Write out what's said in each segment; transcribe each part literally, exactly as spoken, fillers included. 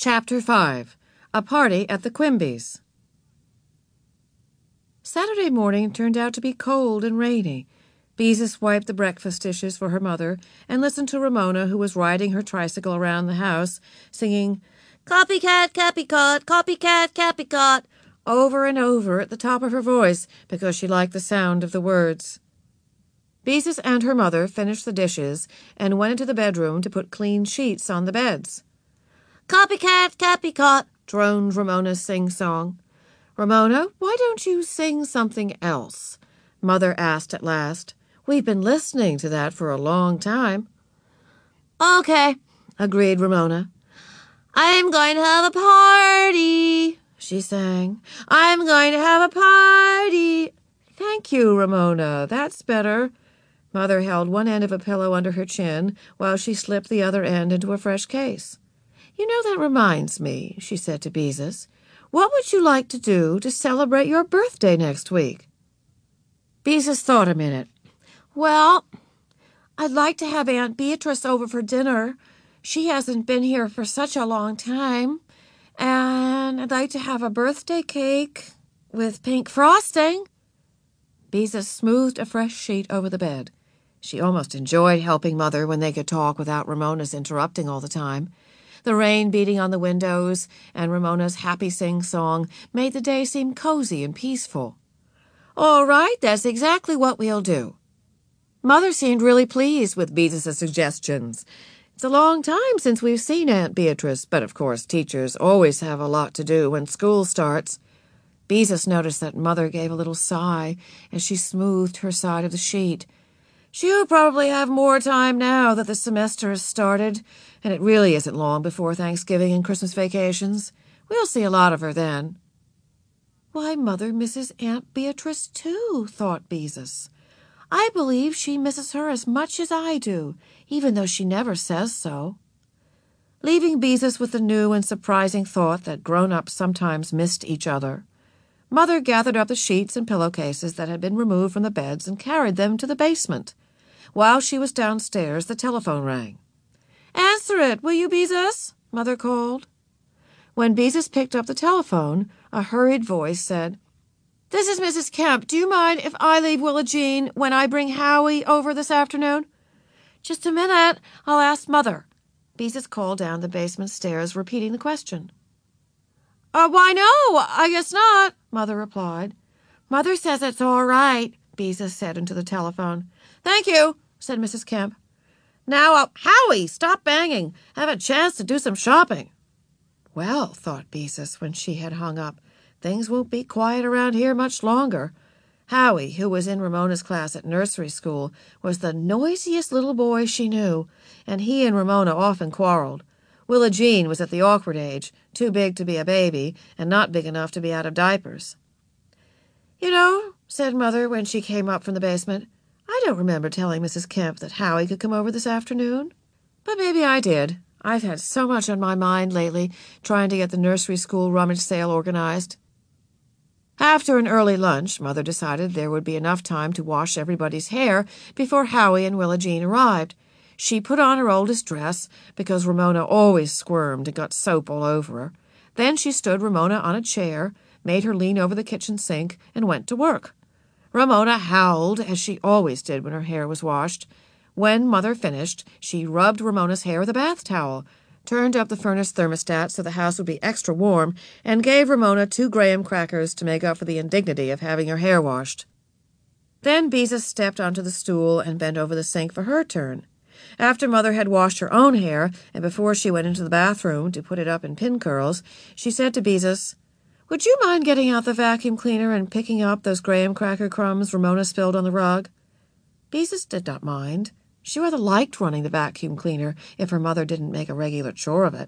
Chapter five. A Party at the Quimby's. Saturday morning turned out to be cold and rainy. Beezus wiped the breakfast dishes for her mother and listened to Ramona, who was riding her tricycle around the house, singing, "Copycat, copycat, copycat, copycat," over and over at the top of her voice because she liked the sound of the words. Beezus and her mother finished the dishes and went into the bedroom to put clean sheets on the beds. "Copycat, copycat," droned Ramona's sing-song. "Ramona, why don't you sing something else?" Mother asked at last. "We've been listening to that for a long time." "Okay," agreed Ramona. "I'm going to have a party," she sang. "I'm going to have a party." "Thank you, Ramona. That's better." Mother held one end of a pillow under her chin while she slipped the other end into a fresh case. "You know, that reminds me," she said to Beezus. "What would you like to do to celebrate your birthday next week?" Beezus thought a minute. "Well, I'd like to have Aunt Beatrice over for dinner. She hasn't been here for such a long time. And I'd like to have a birthday cake with pink frosting." Beezus smoothed a fresh sheet over the bed. She almost enjoyed helping Mother when they could talk without Ramona's interrupting all the time. The rain beating on the windows and Ramona's happy sing-song made the day seem cozy and peaceful. "All right, that's exactly what we'll do." Mother seemed really pleased with Beezus's suggestions. It's a long time since we've seen Aunt Beatrice, but of course teachers always have a lot to do when school starts. Beezus noticed that Mother gave a little sigh as she smoothed her side of the sheet. "She'll probably have more time now that the semester has started, and it really isn't long before Thanksgiving and Christmas vacations. We'll see a lot of her then." "Why, Mother misses Aunt Beatrice, too," thought Beezus. "I believe she misses her as much as I do, even though she never says so." Leaving Beezus with the new and surprising thought that grown-ups sometimes missed each other, Mother gathered up the sheets and pillowcases that had been removed from the beds and carried them to the basement. While she was downstairs, the telephone rang. "Answer it, will you, Beezus?" Mother called. When Beezus picked up the telephone, a hurried voice said, "This is Missus Kemp. Do you mind if I leave Willa Jean when I bring Howie over this afternoon?" "Just a minute. I'll ask Mother." Beezus called down the basement stairs, repeating the question. Uh, why no, I guess not," Mother replied. "Mother says it's all right," Beezus said into the telephone. "Thank you," said Missus Kemp. "Now, uh, Howie, stop banging. Have a chance to do some shopping." Well, thought Beezus when she had hung up, things won't be quiet around here much longer. Howie, who was in Ramona's class at nursery school, was the noisiest little boy she knew, and he and Ramona often quarreled. Willa Jean was at the awkward age, too big to be a baby and not big enough to be out of diapers. "You know," said Mother when she came up from the basement, "I don't remember telling Missus Kemp that Howie could come over this afternoon. But maybe I did. I've had so much on my mind lately, trying to get the nursery school rummage sale organized." After an early lunch, Mother decided there would be enough time to wash everybody's hair before Howie and Willa Jean arrived. She put on her oldest dress, because Ramona always squirmed and got soap all over her. Then she stood Ramona on a chair, made her lean over the kitchen sink, and went to work. Ramona howled, as she always did when her hair was washed. When Mother finished, she rubbed Ramona's hair with a bath towel, turned up the furnace thermostat so the house would be extra warm, and gave Ramona two graham crackers to make up for the indignity of having her hair washed. Then Beezus stepped onto the stool and bent over the sink for her turn. After Mother had washed her own hair, and before she went into the bathroom to put it up in pin curls, she said to Beezus, "Would you mind getting out the vacuum cleaner and picking up those graham cracker crumbs Ramona spilled on the rug?" Beezus did not mind. She rather liked running the vacuum cleaner if her mother didn't make a regular chore of it.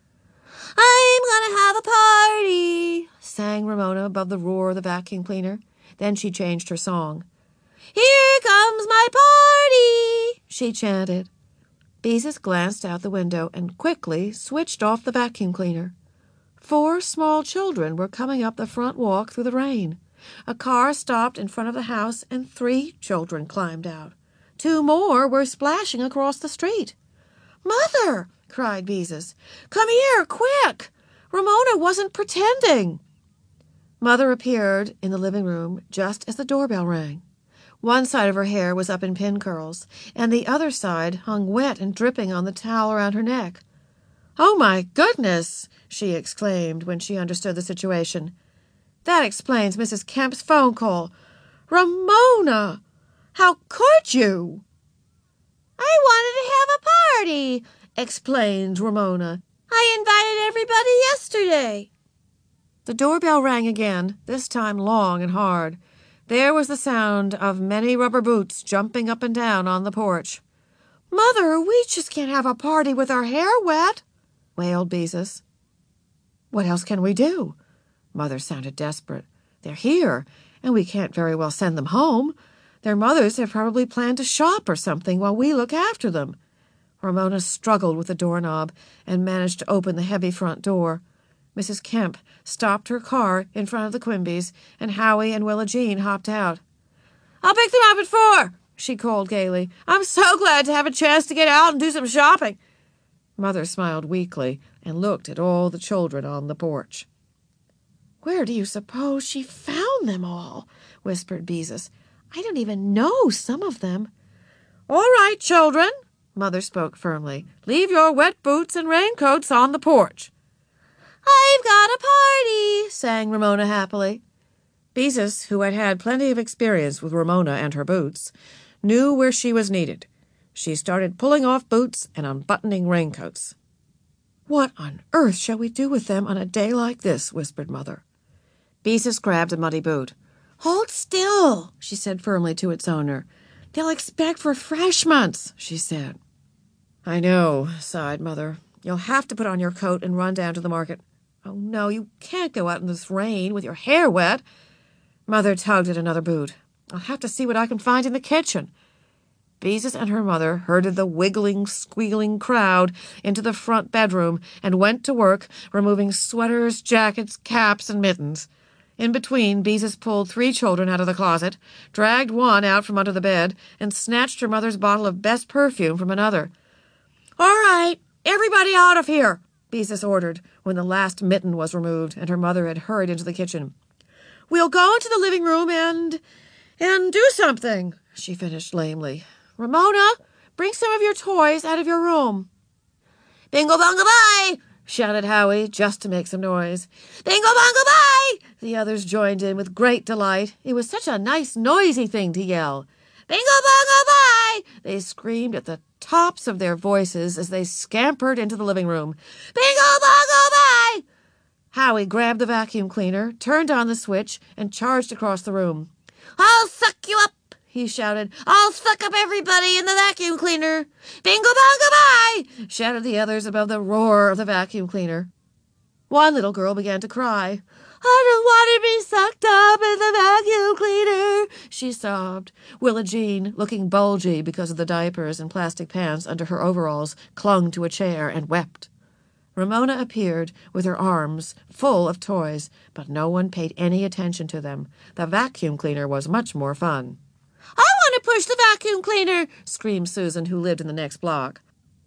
"I'm gonna have a party," sang Ramona above the roar of the vacuum cleaner. Then she changed her song. "Here comes my party," she chanted. Beezus glanced out the window and quickly switched off the vacuum cleaner. Four small children were coming up the front walk through the rain. A car stopped in front of the house and three children climbed out. Two more were splashing across the street. "Mother!" cried Beezus. "Come here, quick! Ramona wasn't pretending." Mother appeared in the living room just as the doorbell rang. One side of her hair was up in pin curls, and the other side hung wet and dripping on the towel around her neck. "Oh, my goodness!" she exclaimed when she understood the situation. "That explains Missus Kemp's phone call. Ramona! How could you?" "I wanted to have a party," explained Ramona. "I invited everybody yesterday." The doorbell rang again, this time long and hard. There was the sound of many rubber boots jumping up and down on the porch. "Mother, we just can't have a party with our hair wet," wailed Beezus. "What else can we do?" Mother sounded desperate. "They're here, and we can't very well send them home. Their mothers have probably planned to shop or something while we look after them." Ramona struggled with the doorknob and managed to open the heavy front door. Missus Kemp stopped her car in front of the Quimbys, and Howie and Willa Jean hopped out. "I'll pick them up at four," she called gaily. "I'm so glad to have a chance to get out and do some shopping." Mother smiled weakly and looked at all the children on the porch. "Where do you suppose she found them all?" whispered Beezus. "I don't even know some of them." "All right, children," Mother spoke firmly. "Leave your wet boots and raincoats on the porch." "I've got a party," sang Ramona happily. Beezus, who had had plenty of experience with Ramona and her boots, knew where she was needed. She started pulling off boots and unbuttoning raincoats. "What on earth shall we do with them on a day like this?" whispered Mother. Beezus grabbed a muddy boot. "Hold still," she said firmly to its owner. "They'll expect refreshments," she said. "I know," sighed Mother. "You'll have to put on your coat and run down to the market." "Oh, no, you can't go out in this rain with your hair wet." Mother tugged at another boot. "I'll have to see what I can find in the kitchen." Beezus and her mother herded the wiggling, squealing crowd into the front bedroom and went to work removing sweaters, jackets, caps, and mittens. In between, Beezus pulled three children out of the closet, dragged one out from under the bed, and snatched her mother's bottle of best perfume from another. "All right, everybody out of here," Beezus ordered when the last mitten was removed and her mother had hurried into the kitchen. "We'll go into the living room and... and do something," she finished lamely. "Ramona, bring some of your toys out of your room." "Bingo bongo bye!" shouted Howie, just to make some noise. "Bingo bongo bye!" The others joined in with great delight. It was such a nice, noisy thing to yell. "Bingo bongo bye!" They screamed at the tops of their voices as they scampered into the living room. "Bingo bongo bye!" Howie grabbed the vacuum cleaner, turned on the switch, and charged across the room. "I'll suck you up!" he shouted. "I'll suck up everybody in the vacuum cleaner!" "Bingo bongo bye!" shouted the others above the roar of the vacuum cleaner. One little girl began to cry. "I don't want to be sucked up in the vacuum cleaner," she sobbed. Willa Jean, looking bulgy because of the diapers and plastic pants under her overalls, clung to a chair and wept. Ramona appeared with her arms full of toys, but no one paid any attention to them. The vacuum cleaner was much more fun. "I want to push the vacuum cleaner!" screamed Susan, who lived in the next block.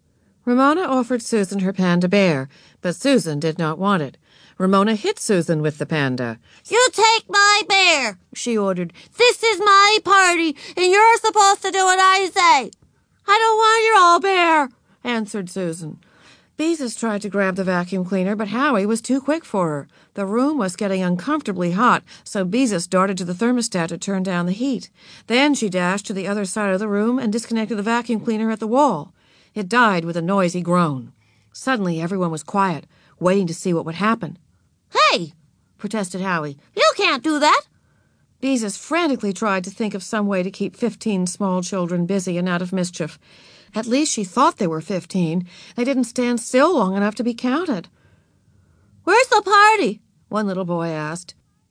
Ramona offered Susan her panda bear, but Susan did not want it. Ramona hit Susan with the panda. "You take my bear," she ordered. "This is my party, and you're supposed to do what I say." "I don't want your old bear," answered Susan. Beezus tried to grab the vacuum cleaner, but Howie was too quick for her. The room was getting uncomfortably hot, so Beezus darted to the thermostat to turn down the heat. Then she dashed to the other side of the room and disconnected the vacuum cleaner at the wall. It died with a noisy groan. Suddenly everyone was quiet, waiting to see what would happen. "Hey!" protested Howie. "You can't do that!" Beezus frantically tried to think of some way to keep fifteen small children busy and out of mischief. At least she thought they were fifteen. They didn't stand still long enough to be counted. "Where's the party?" one little boy asked.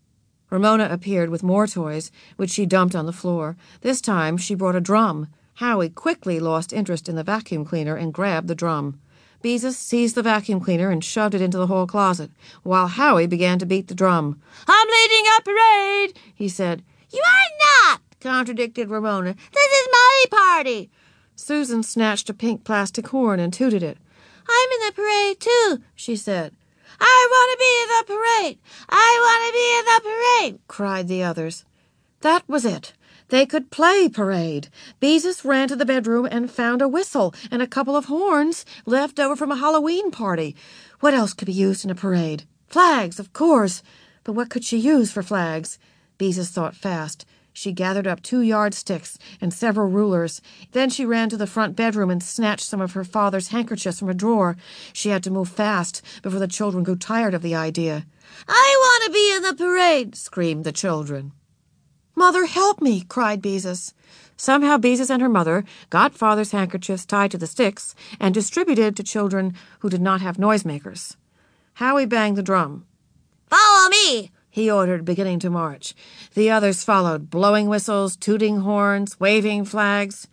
Ramona appeared with more toys, which she dumped on the floor. This time she brought a drum. Howie quickly lost interest in the vacuum cleaner and grabbed the drum. Beezus seized the vacuum cleaner and shoved it into the hall closet, while Howie began to beat the drum. "I'm leading a parade," he said. "You are not," contradicted Ramona. "This is my party." Susan snatched a pink plastic horn and tooted it. I'm in the parade, too, she said. I want to be in the parade! I want to be in the parade! Cried the others. That was it. They could play parade. Beezus ran to the bedroom and found a whistle and a couple of horns left over from a Halloween party. What else could be used in a parade? Flags, of course. But what could she use for flags? Beezus thought fast. She gathered up two yardsticks and several rulers. Then she ran to the front bedroom and snatched some of her father's handkerchiefs from a drawer. She had to move fast before the children grew tired of the idea. I want to be in the parade, screamed the children. Mother, help me, cried Beezus. Somehow Beezus and her mother got father's handkerchiefs tied to the sticks and distributed to children who did not have noisemakers. Howie banged the drum. Follow me, he ordered, beginning to march. The others followed, blowing whistles, tooting horns, waving flags.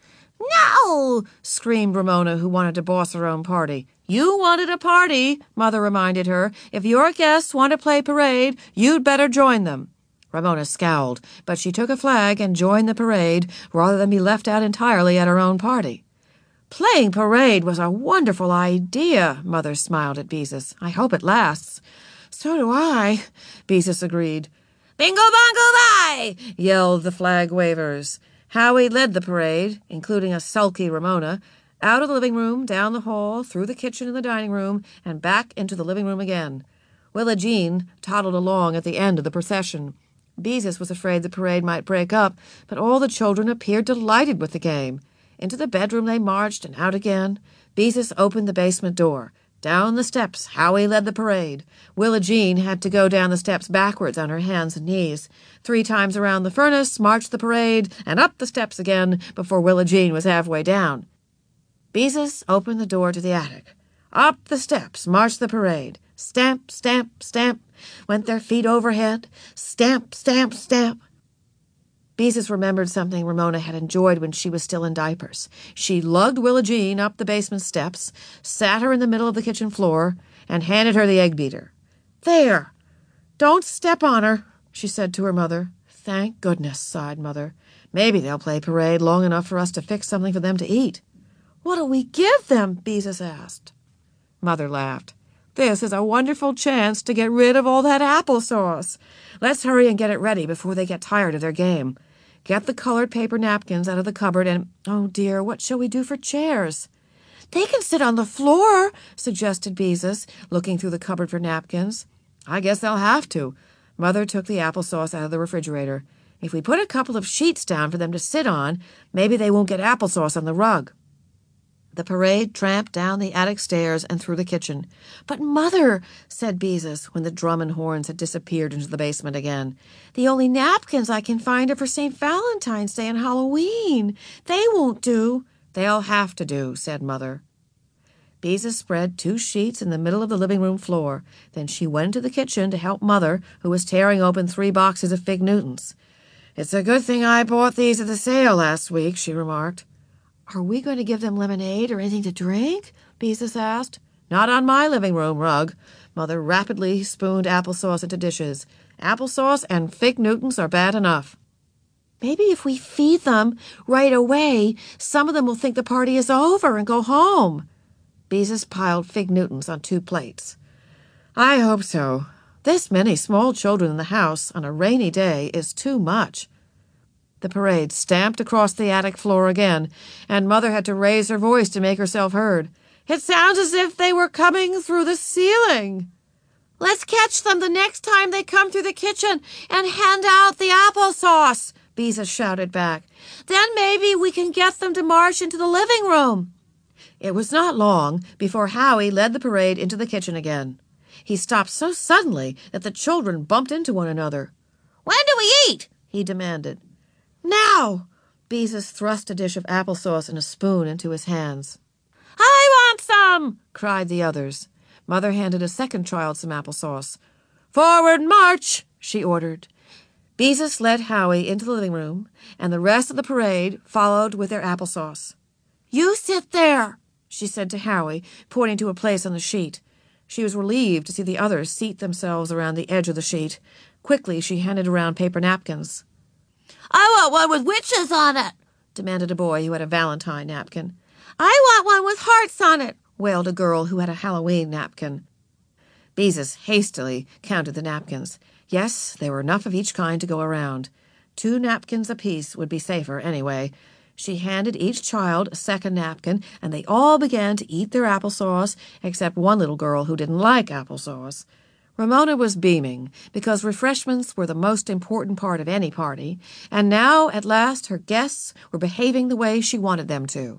No, screamed Ramona, who wanted to boss her own party. You wanted a party, Mother reminded her. If your guests want to play parade, you'd better join them. Ramona scowled, but she took a flag and joined the parade rather than be left out entirely at her own party. Playing parade was a wonderful idea, Mother smiled at Beezus. I hope it lasts. So do I, Beezus agreed. Bingo bongo bye, yelled the flag wavers. Howie led the parade, including a sulky Ramona, out of the living room, down the hall, through the kitchen and the dining room, and back into the living room again. Willa Jean toddled along at the end of the procession. Beezus was afraid the parade might break up, but all the children appeared delighted with the game. Into the bedroom they marched and out again. Beezus opened the basement door. Down the steps, Howie led the parade. Willa Jean had to go down the steps backwards on her hands and knees. Three times around the furnace marched the parade, and up the steps again before Willa Jean was halfway down. Beezus opened the door to the attic. Up the steps marched the parade. Stamp, stamp, stamp, went their feet overhead. Stamp, stamp, stamp. Beezus remembered something Ramona had enjoyed when she was still in diapers. She lugged Willa Jean up the basement steps, sat her in the middle of the kitchen floor, and handed her the egg beater. There! Don't step on her, she said to her mother. Thank goodness, sighed Mother. Maybe they'll play parade long enough for us to fix something for them to eat. What'll we give them? Beezus asked. Mother laughed. This is a wonderful chance to get rid of all that applesauce. Let's hurry and get it ready before they get tired of their game. Get the colored paper napkins out of the cupboard and, oh dear, what shall we do for chairs? They can sit on the floor, suggested Beezus, looking through the cupboard for napkins. I guess they'll have to. Mother took the applesauce out of the refrigerator. If we put a couple of sheets down for them to sit on, maybe they won't get applesauce on the rug. The parade tramped down the attic stairs and through the kitchen. But, Mother, said Beezus, when the drum and horns had disappeared into the basement again, the only napkins I can find are for Saint Valentine's Day and Halloween. They won't do. They'll have to do, said Mother. Beezus spread two sheets in the middle of the living room floor. Then she went to the kitchen to help Mother, who was tearing open three boxes of Fig Newtons. It's a good thing I bought these at the sale last week, she remarked. Are we going to give them lemonade or anything to drink? Beezus asked. Not on my living room rug. Mother rapidly spooned applesauce into dishes. Applesauce and Fig Newtons are bad enough. Maybe if we feed them right away, some of them will think the party is over and go home. Beezus piled Fig Newtons on two plates. I hope so. This many small children in the house on a rainy day is too much. The parade stamped across the attic floor again, and Mother had to raise her voice to make herself heard. It sounds as if they were coming through the ceiling. Let's catch them the next time they come through the kitchen and hand out the applesauce, Beezus shouted back. Then maybe we can get them to march into the living room. It was not long before Howie led the parade into the kitchen again. He stopped so suddenly that the children bumped into one another. When do we eat? He demanded. Now! Beezus thrust a dish of applesauce and a spoon into his hands. I want some! Cried the others. Mother handed a second child some applesauce. Forward march! She ordered. Beezus led Howie into the living room, and the rest of the parade followed with their applesauce. You sit there, she said to Howie, pointing to a place on the sheet. She was relieved to see the others seat themselves around the edge of the sheet. Quickly she handed around paper napkins. I want one with witches on it, demanded a boy who had a Valentine napkin. I want one with hearts on it, wailed a girl who had a Halloween napkin. Beezus hastily counted the napkins. Yes, there were enough of each kind to go around. Two napkins apiece would be safer anyway. She handed each child a second napkin, and they all began to eat their applesauce, except one little girl who didn't like applesauce. Ramona was beaming, because refreshments were the most important part of any party, and now, at last, her guests were behaving the way she wanted them to.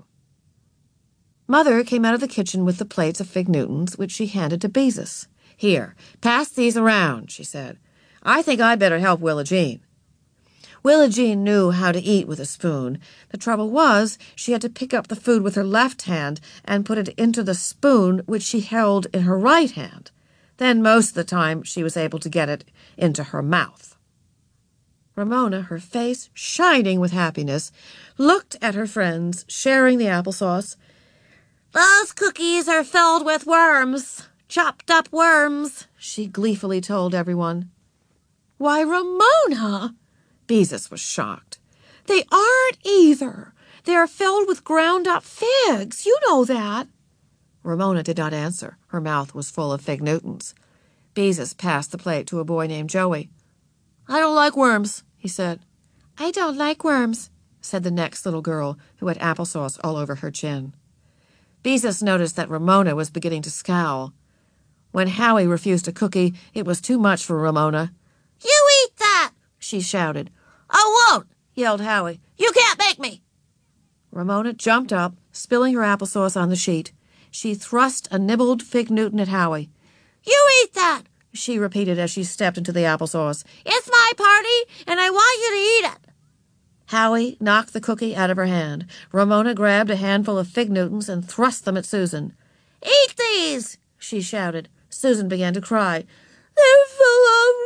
Mother came out of the kitchen with the plates of Fig Newtons, which she handed to Beezus. "Here, pass these around," she said. "I think I'd better help Willa Jean." Willa Jean knew how to eat with a spoon. The trouble was, she had to pick up the food with her left hand and put it into the spoon which she held in her right hand. Then most of the time she was able to get it into her mouth. Ramona, her face shining with happiness, looked at her friends sharing the applesauce. "Those cookies are filled with worms, chopped up worms," she gleefully told everyone. "Why, Ramona!" Beezus was shocked. "They aren't either. They are filled with ground-up figs. You know that." Ramona did not answer. Her mouth was full of Fig Newtons. Beezus passed the plate to a boy named Joey. "I don't like worms," he said. "I don't like worms," said the next little girl, who had applesauce all over her chin. Beezus noticed that Ramona was beginning to scowl. When Howie refused a cookie, it was too much for Ramona. "You eat that!" she shouted. "I won't!" yelled Howie. "You can't make me!" Ramona jumped up, spilling her applesauce on the sheet. She thrust a nibbled Fig Newton at Howie. "You eat that!" she repeated as she stepped into the applesauce. "It's my party, and I want you to eat it." Howie knocked the cookie out of her hand. Ramona grabbed a handful of Fig Newtons and thrust them at Susan. "Eat these!" she shouted. Susan began to cry. "They're full of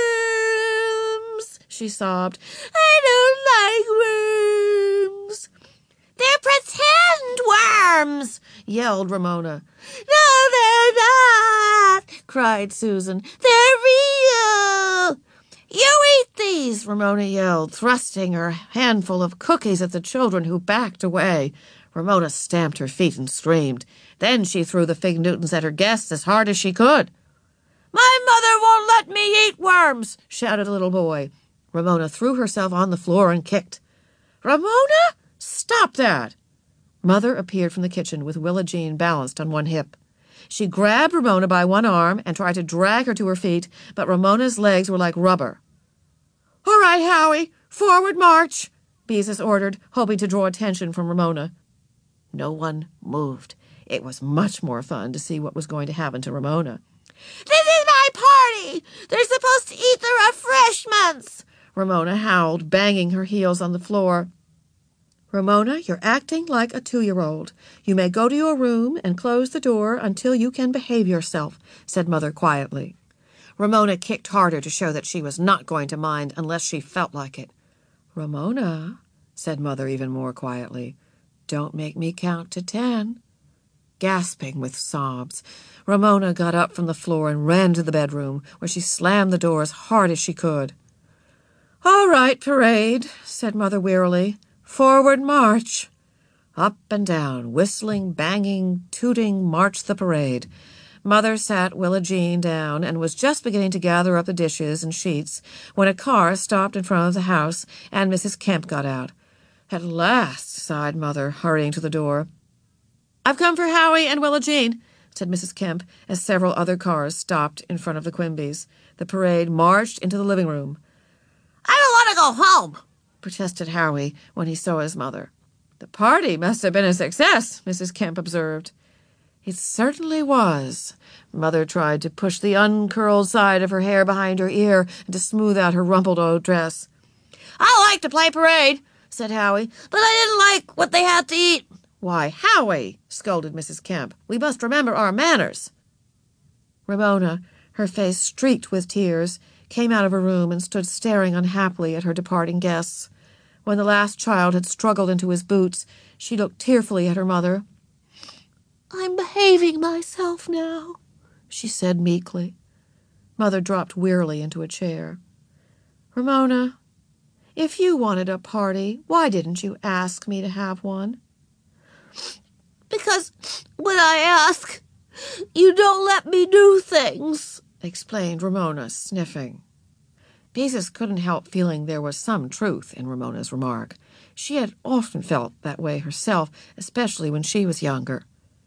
worms," she sobbed. "I don't like worms." "They're pretend worms," yelled Ramona. "No, they're not," cried Susan. "They're real." "You eat these," Ramona yelled, thrusting her handful of cookies at the children, who backed away. Ramona stamped her feet and screamed. Then she threw the Fig Newtons at her guests as hard as she could. "My mother won't let me eat worms," shouted a little boy. Ramona threw herself on the floor and kicked. "Ramona, stop that!" Mother appeared from the kitchen with Willa Jean balanced on one hip. She grabbed Ramona by one arm and tried to drag her to her feet, but Ramona's legs were like rubber. "All right, Howie, forward march," Beezus ordered, hoping to draw attention from Ramona. No one moved. It was much more fun to see what was going to happen to Ramona. "This is my party! They're supposed to eat the refreshments!" Ramona howled, banging her heels on the floor. "Ramona, you're acting like a two-year-old. You may go to your room and close the door until you can behave yourself," said Mother quietly. Ramona kicked harder to show that she was not going to mind unless she felt like it. "Ramona," said Mother even more quietly, "don't make me count to ten." Gasping with sobs, Ramona got up from the floor and ran to the bedroom, where she slammed the door as hard as she could. "All right, parade," said Mother wearily. "Forward march." Up and down, whistling, banging, tooting, marched the parade. Mother sat Willa Jean down and was just beginning to gather up the dishes and sheets when a car stopped in front of the house and Missus Kemp got out. "At last," sighed Mother, hurrying to the door. "I've come for Howie and Willa Jean," said Missus Kemp as several other cars stopped in front of the Quimbys. The parade marched into the living room. "I don't want to go home," protested Howie when he saw his mother. "The party must have been a success," Missus Kemp observed. "It certainly was." Mother tried to push the uncurled side of her hair behind her ear and to smooth out her rumpled old dress. "I like to play parade," said Howie, "but I didn't like what they had to eat." "Why, Howie," scolded Missus Kemp, "we must remember our manners." Ramona, her face streaked with tears, came out of her room and stood staring unhappily at her departing guests. When the last child had struggled into his boots, she looked tearfully at her mother. "I'm behaving myself now," she said meekly. Mother dropped wearily into a chair. "Ramona, if you wanted a party, why didn't you ask me to have one?" Because when I ask, you don't let me do things, explained Ramona, sniffing. Beezus couldn't help feeling there was some truth in Ramona's remark. She had often felt that way herself, especially when she was younger.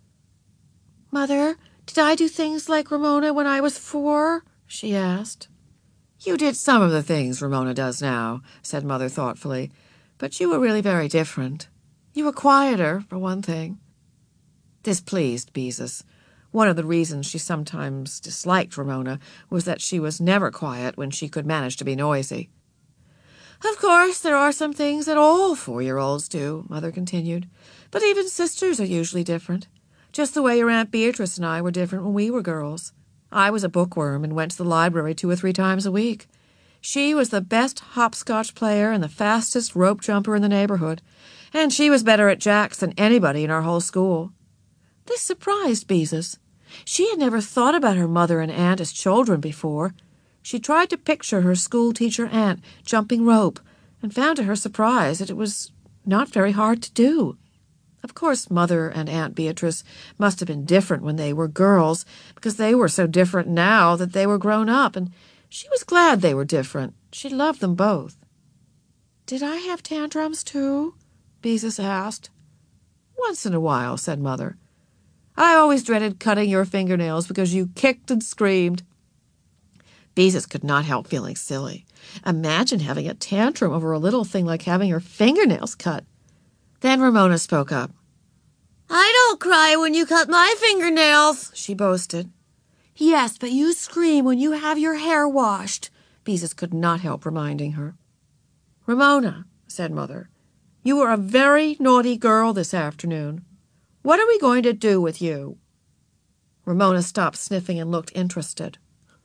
"Mother, did I do things like Ramona when I was four?" she asked. "You did some of the things Ramona does now," said Mother thoughtfully, "but you were really very different. You were quieter, for one thing." This pleased Beezus. One of the reasons she sometimes disliked Ramona was that she was never quiet when she could manage to be noisy. "Of course, there are some things that all four-year-olds do," Mother continued, "but even sisters are usually different. Just the way your Aunt Beatrice and I were different when we were girls. I was a bookworm and went to the library two or three times a week. She was the best hopscotch player and the fastest rope jumper in the neighborhood, and she was better at jacks than anybody in our whole school." This surprised Beezus. She had never thought about her mother and aunt as children before. She tried to picture her school-teacher aunt jumping rope and found to her surprise that it was not very hard to do. Of course, Mother and Aunt Beatrice must have been different when they were girls, because they were so different now that they were grown up, and she was glad they were different. She loved them both. "Did I have tantrums, too?" Beezus asked. "Once in a while," said Mother. "I always dreaded cutting your fingernails because you kicked and screamed." Beezus could not help feeling silly. Imagine having a tantrum over a little thing like having your fingernails cut. Then Ramona spoke up. "I don't cry when you cut my fingernails," she boasted. "Yes, but you scream when you have your hair washed," Beezus could not help reminding her. "Ramona," said Mother, "you were a very naughty girl this afternoon. What are we going to do with you?" Ramona stopped sniffing and looked interested.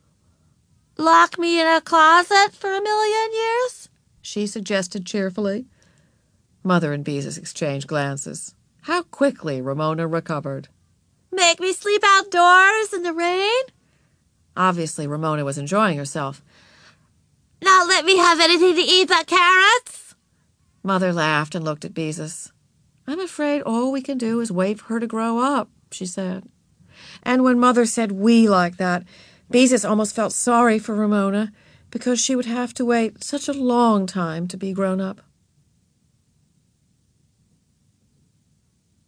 "Lock me in a closet for a million years?" she suggested cheerfully. Mother and Beezus exchanged glances. How quickly Ramona recovered. "Make me sleep outdoors in the rain?" Obviously, Ramona was enjoying herself. "Not let me have anything to eat but carrots?" Mother laughed and looked at Beezus. "I'm afraid all we can do is wait for her to grow up," she said. And when Mother said "we" like that, Beezus almost felt sorry for Ramona, because she would have to wait such a long time to be grown up.